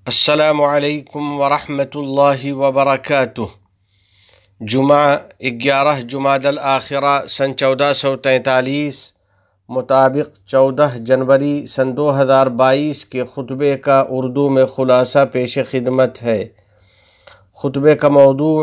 السلام علیکم ورحمۃ اللہ وبرکاتہ۔ جمعہ 11 جمادی الآخرہ سن 1443 مطابق 14 جنوری سن 2022 کے خطبے کا اردو میں خلاصہ پیش خدمت ہے۔ خطبے کا موضوع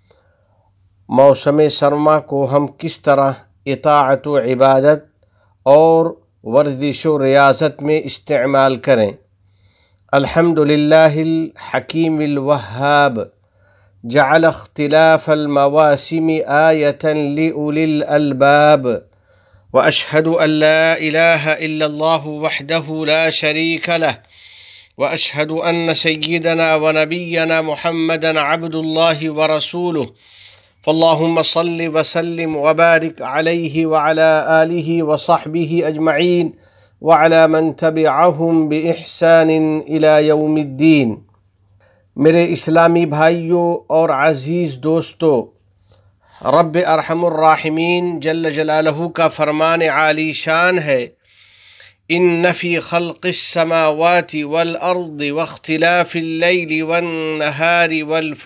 موسم سرما کو ہم کس طرح اطاعت و عبادت اور ورزش و ریاضت میں استعمال کریں۔ الحمد للہ الحکیم الوہاب جعل اختلاف المواسم آیة لأولی الألباب وأشهد أن لا إله إلا الله وحده لا شريك له وأشهد أن سيدنا ونبينا محمدا عبد الله ورسوله فاللهم صل وسلم وبارك عليه وعلى آله وصحبه أجمعين وعلى من تبعهم بإحسان إلى يوم الدين۔ میرے اسلامی بھائیوں اور عزیز دوستو، رب ارحم الراحمین جل جلالہ کا فرمان عالی شان ہے، ان فی خلق السماوات والارض واختلاف اللیل والنہار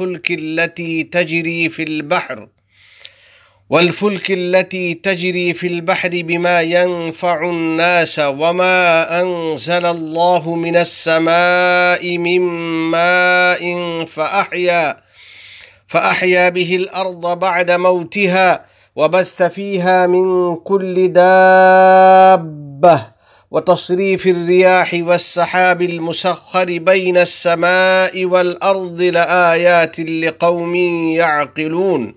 والفلك التي تجري في البحر بما ينفع الناس وما أنزل الله من السماء من ماء فأحيا به الأرض بعد موتها وبث فيها من كل دابة وتصريف الرياح والسحاب المسخر بين السماء والأرض لآيات لقوم يعقلون۔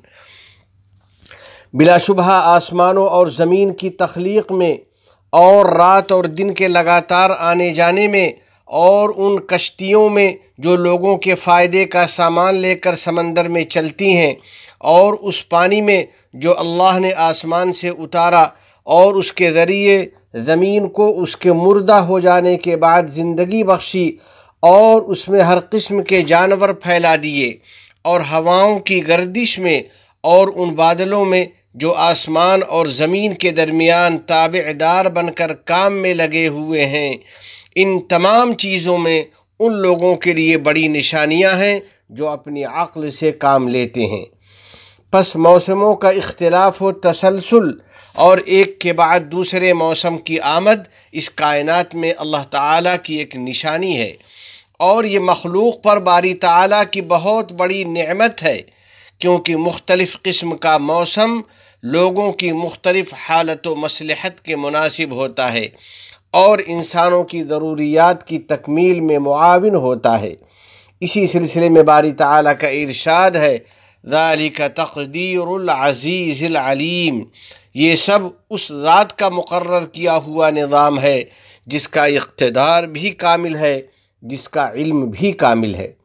بلا شبہ آسمانوں اور زمین کی تخلیق میں اور رات اور دن کے لگاتار آنے جانے میں اور ان کشتیوں میں جو لوگوں کے فائدے کا سامان لے کر سمندر میں چلتی ہیں اور اس پانی میں جو اللہ نے آسمان سے اتارا اور اس کے ذریعے زمین کو اس کے مردہ ہو جانے کے بعد زندگی بخشی اور اس میں ہر قسم کے جانور پھیلا دیے، اور ہواؤں کی گردش میں اور ان بادلوں میں جو آسمان اور زمین کے درمیان تابع دار بن کر کام میں لگے ہوئے ہیں، ان تمام چیزوں میں ان لوگوں کے لیے بڑی نشانیاں ہیں جو اپنی عقل سے کام لیتے ہیں۔ پس موسموں کا اختلاف و تسلسل اور ایک کے بعد دوسرے موسم کی آمد اس کائنات میں اللہ تعالیٰ کی ایک نشانی ہے، اور یہ مخلوق پر باری تعالیٰ کی بہت بڑی نعمت ہے، کیونکہ مختلف قسم کا موسم لوگوں کی مختلف حالت و مصلحت کے مناسب ہوتا ہے اور انسانوں کی ضروریات کی تکمیل میں معاون ہوتا ہے۔ اسی سلسلے میں باری تعالیٰ کا ارشاد ہے، ذَلِكَ تَقْدِيرُ الْعَزِيزِ الْعَلِيمِ، یہ سب اس ذات کا مقرر کیا ہوا نظام ہے جس کا اقتدار بھی کامل ہے، جس کا علم بھی کامل ہے۔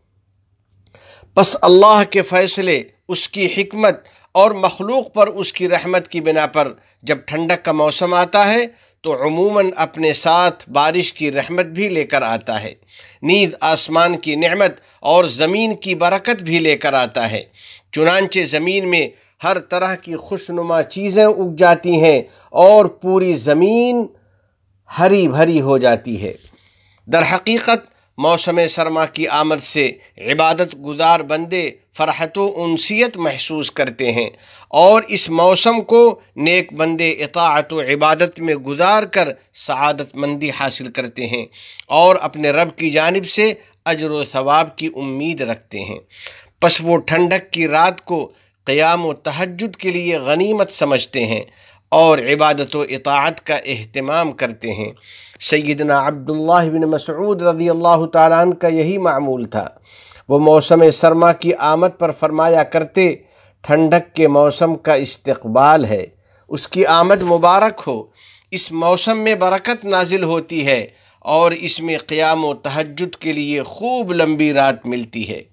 پس اللہ کے فیصلے، اس کی حکمت اور مخلوق پر اس کی رحمت کی بنا پر جب ٹھنڈک کا موسم آتا ہے تو عموماً اپنے ساتھ بارش کی رحمت بھی لے کر آتا ہے، نیز آسمان کی نعمت اور زمین کی برکت بھی لے کر آتا ہے، چنانچہ زمین میں ہر طرح کی خوشنما چیزیں اگ جاتی ہیں اور پوری زمین ہری بھری ہو جاتی ہے۔ در حقیقت موسم سرما کی آمد سے عبادت گزار بندے فرحت و انسیت محسوس کرتے ہیں، اور اس موسم کو نیک بندے اطاعت و عبادت میں گزار کر سعادت مندی حاصل کرتے ہیں اور اپنے رب کی جانب سے اجر و ثواب کی امید رکھتے ہیں۔ پس وہ ٹھنڈک کی رات کو قیام و تہجد کے لیے غنیمت سمجھتے ہیں اور عبادت و اطاعت کا اہتمام کرتے ہیں۔ سیدنا عبداللہ بن مسعود رضی اللہ تعالیٰ عنہ کا یہی معمول تھا۔ وہ موسم سرما کی آمد پر فرمایا کرتے، ٹھنڈک کے موسم کا استقبال ہے، اس کی آمد مبارک ہو، اس موسم میں برکت نازل ہوتی ہے اور اس میں قیام و تہجد کے لیے خوب لمبی رات ملتی ہے۔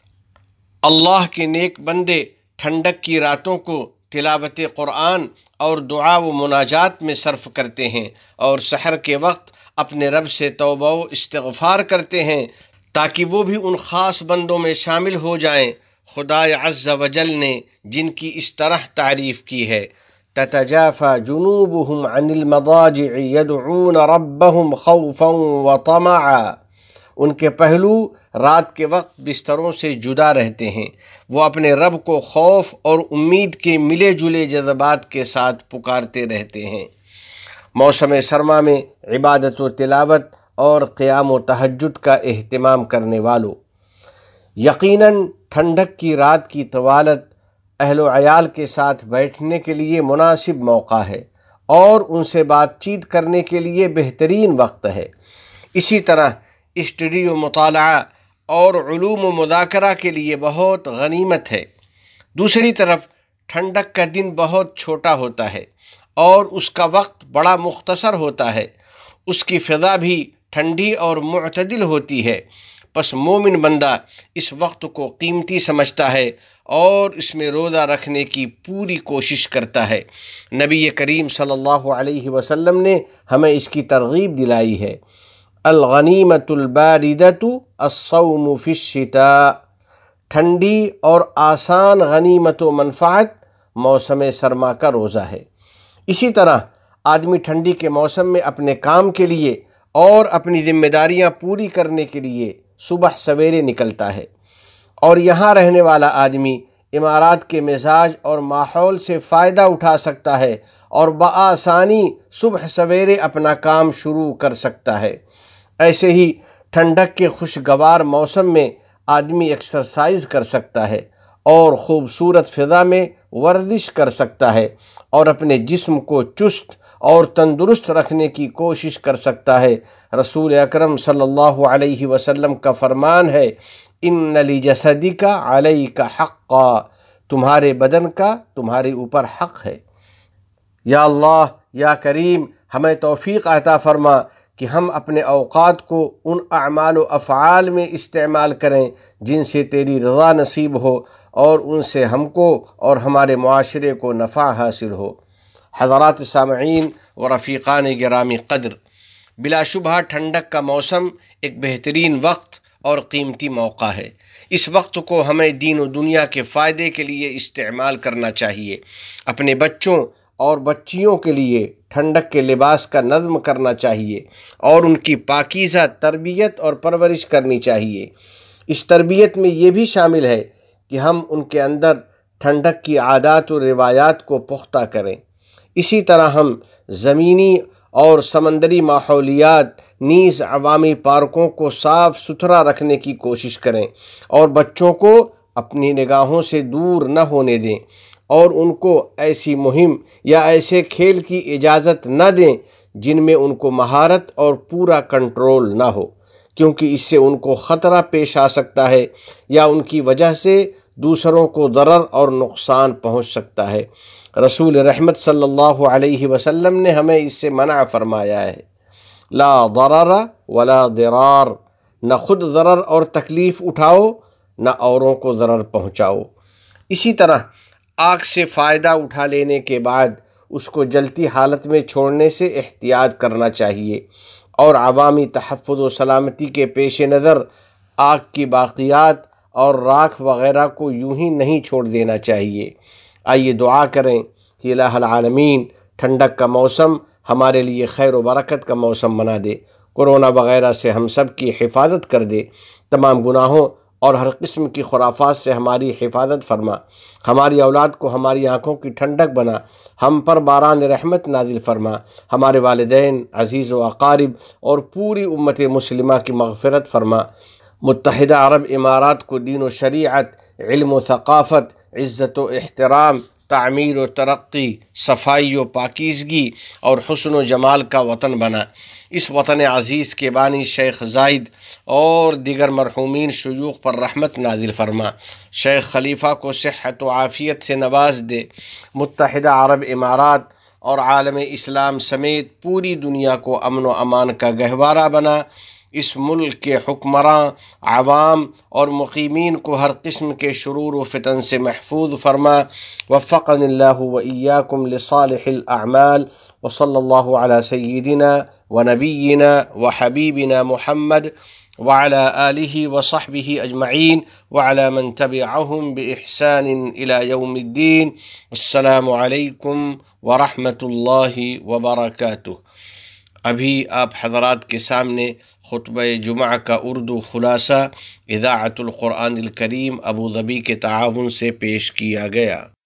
اللہ کے نیک بندے ٹھنڈک کی راتوں کو تلاوت قرآن اور دعا و مناجات میں صرف کرتے ہیں اور سحر کے وقت اپنے رب سے توبہ و استغفار کرتے ہیں تاکہ وہ بھی ان خاص بندوں میں شامل ہو جائیں خدا عز و جل نے جن کی اس طرح تعریف کی ہے، تتجافى جنوبهم عن المضاجع يدعون ربهم خوفا وطمعا ان کے پہلو رات کے وقت بستروں سے جدا رہتے ہیں۔ وہ اپنے رب کو خوف اور امید کے ملے جلے جذبات کے ساتھ پکارتے رہتے ہیں۔ موسم سرما میں عبادت و تلاوت اور قیام و تہجد کا اہتمام کرنے والوں، یقیناً ٹھنڈک کی رات کی طوالت اہل و عیال کے ساتھ بیٹھنے کے لیے مناسب موقع ہے اور ان سے بات چیت کرنے کے لیے بہترین وقت ہے۔ اسی طرح اسٹڈی و مطالعہ اور علوم و مذاکرہ کے لیے بہت غنیمت ہے۔ دوسری طرف ٹھنڈک کا دن بہت چھوٹا ہوتا ہے اور اس کا وقت بڑا مختصر ہوتا ہے۔ اس کی فضا بھی ٹھنڈی اور معتدل ہوتی ہے، پس مومن بندہ اس وقت کو قیمتی سمجھتا ہے اور اس میں روزہ رکھنے کی پوری کوشش کرتا ہے۔ نبی کریم صلی اللہ علیہ وسلم نے ہمیں اس کی ترغیب دلائی ہے۔ الغنیمۃ الباردۃ الصوم فی الشتاء، ٹھنڈی اور آسان غنیمت و منفعت موسم سرما کا روزہ ہے۔ اسی طرح آدمی ٹھنڈی کے موسم میں اپنے کام کے لیے اور اپنی ذمہ داریاں پوری کرنے کے لیے صبح سویرے نکلتا ہے، اور یہاں رہنے والا آدمی امارات کے مزاج اور ماحول سے فائدہ اٹھا سکتا ہے اور بآسانی صبح سویرے اپنا کام شروع کر سکتا ہے۔ ایسے ہی ٹھنڈک کے خوشگوار موسم میں آدمی ایکسرسائز کر سکتا ہے اور خوبصورت فضا میں ورزش کر سکتا ہے اور اپنے جسم کو چست اور تندرست رکھنے کی کوشش کر سکتا ہے۔ رسول اکرم صلی اللہ علیہ وسلم کا فرمان ہے، ان لجسدک علیک حقا، تمہارے بدن کا تمہارے اوپر حق ہے۔ یا اللہ، یا کریم، ہمیں توفیق عطا فرما کہ ہم اپنے اوقات کو ان اعمال و افعال میں استعمال کریں جن سے تیری رضا نصیب ہو اور ان سے ہم کو اور ہمارے معاشرے کو نفع حاصل ہو۔ حضرات سامعین و رفیقان گرامی قدر، بلا شبہ ٹھنڈک کا موسم ایک بہترین وقت اور قیمتی موقع ہے۔ اس وقت کو ہمیں دین و دنیا کے فائدے کے لیے استعمال کرنا چاہیے۔ اپنے بچوں اور بچیوں کے لیے ٹھنڈک کے لباس کا نظم کرنا چاہیے اور ان کی پاکیزہ تربیت اور پرورش کرنی چاہیے۔ اس تربیت میں یہ بھی شامل ہے کہ ہم ان کے اندر ٹھنڈک کی عادات و روایات کو پختہ کریں۔ اسی طرح ہم زمینی اور سمندری ماحولیات نیز عوامی پارکوں کو صاف ستھرا رکھنے کی کوشش کریں اور بچوں کو اپنی نگاہوں سے دور نہ ہونے دیں اور ان کو ایسی مہم یا ایسے کھیل کی اجازت نہ دیں جن میں ان کو مہارت اور پورا کنٹرول نہ ہو، کیونکہ اس سے ان کو خطرہ پیش آ سکتا ہے یا ان کی وجہ سے دوسروں کو ضرر اور نقصان پہنچ سکتا ہے۔ رسول رحمت صلی اللہ علیہ وسلم نے ہمیں اس سے منع فرمایا ہے، لا ضرر ولا ضرار، نہ خود ضرر اور تکلیف اٹھاؤ نہ اوروں کو ضرر پہنچاؤ۔ اسی طرح آگ سے فائدہ اٹھا لینے کے بعد اس کو جلتی حالت میں چھوڑنے سے احتیاط کرنا چاہیے اور عوامی تحفظ و سلامتی کے پیش نظر آگ کی باقیات اور راکھ وغیرہ کو یوں ہی نہیں چھوڑ دینا چاہیے۔ آئیے دعا کریں کہ الہ العالمین ٹھنڈک کا موسم ہمارے لیے خیر و برکت کا موسم بنا دے، کورونا وغیرہ سے ہم سب کی حفاظت کر دے، تمام گناہوں اور ہر قسم کی خرافات سے ہماری حفاظت فرما، ہماری اولاد کو ہماری آنکھوں کی ٹھنڈک بنا، ہم پر باران رحمت نازل فرما، ہمارے والدین، عزیز و اقارب اور پوری امت مسلمہ کی مغفرت فرما۔ متحدہ عرب امارات کو دین و شریعت، علم و ثقافت، عزت و احترام، تعمیر و ترقی، صفائی و پاکیزگی اور حسن و جمال کا وطن بنا۔ اس وطن عزیز کے بانی شیخ زائد اور دیگر مرحومین شیوخ پر رحمت نازل فرما، شیخ خلیفہ کو صحت و عافیت سے نواز دے، متحدہ عرب امارات اور عالم اسلام سمیت پوری دنیا کو امن و امان کا گہوارہ بنا۔ اس ملک کے حکمراں، عوام اور مقیمین کو ہر قسم کے شرور و فتن سے محفوظ فرما۔ وفقنی اللہ و ایاکم لصالح الاعمال، وصلی اللہ علی سیدنا ونبینا وحبیبنا محمد وعلى آلہ وصحبہ اجمعین وعلى من تبعہم بإحسان إلى یوم الدین۔ السلام علیکم ورحمۃ اللہ وبرکاتہ۔ ابھی آپ حضرات کے سامنے خطبہ جمعہ کا اردو خلاصہ اذاعۃ القرآن الکریم ابوظبی کے تعاون سے پیش کیا گیا۔